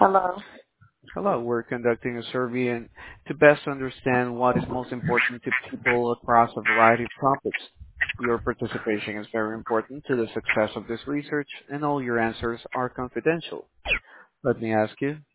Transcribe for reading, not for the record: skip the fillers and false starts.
Hello. Hello, we're conducting a survey and to best understand what is most important to people across a variety of topics. Your participation is very important to the success of this research, and all your answers are confidential. Let me ask you,